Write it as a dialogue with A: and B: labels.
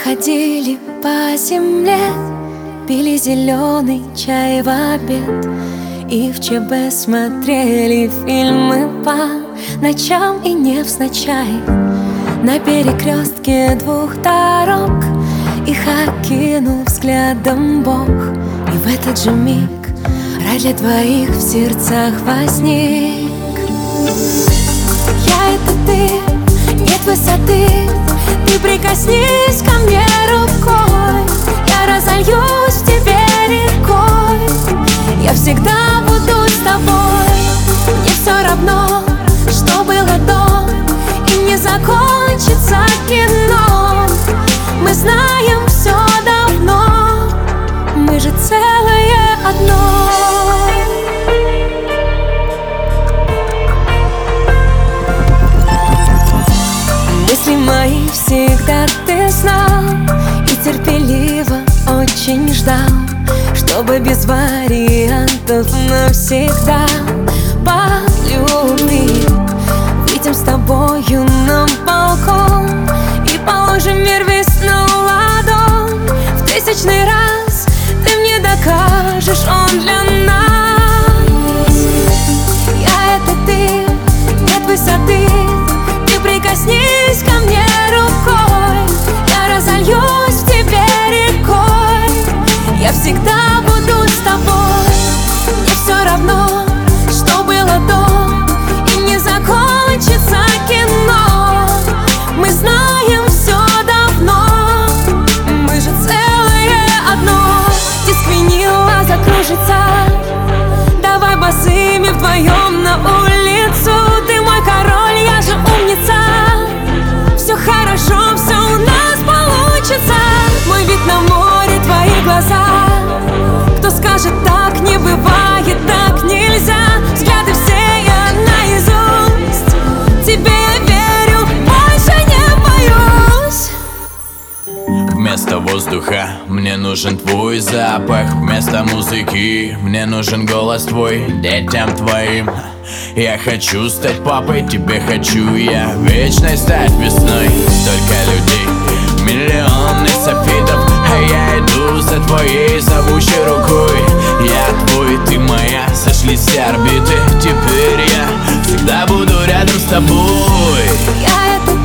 A: ходили по земле, пили зеленый чай в обед и в ЧБ смотрели фильмы по ночам и невзначай. На перекрестке двух дорог их окинул взглядом Бог. И в этот же миг рай для двоих в сердцах возник. Я — это ты, нет высоты, ты прикоснись ко мне рукой, я разольюсь в тебе рекой, я всегда буду с тобой. Мне все равно, что было до, и не закончится кино. Мы знаем все давно, мы же целое одно. Мысли мои всегда ты знал и терпеливо очень ждал, чтобы без вариантов навсегда по любви выйдем с тобою на балкон и положим мир весь на ладонь. В тысячный раз ты мне докажешь, он для нас. Я — это ты, нет высоты, ты прикоснись ко мне рукой, я разольюсь в тебе рекой, я всегда буду с тобой. Мне все равно, что было до, и не закончится кино. Мы знаем все давно, мы же целое одно. Диск винила закружится, давай босыми вдвоем на улицу. Ты мой король, я же умница, все хорошо, все у нас получится. Мой вид на море, твои глаза, кто скажет так не бывает, так нельзя. Взгляды все я наизусть, тебе я верю, больше не боюсь.
B: Вместо воздуха мне нужен твой запах, вместо музыки мне нужен голос твой детям твоим. Я хочу стать папой, тебе хочу я вечной стать весной. Столько людей, миллионы софитов, а я иду за твоей зовущей рукой. Я твой, ты моя, сошлись все орбиты. Теперь я всегда буду рядом с тобой.
A: Я — это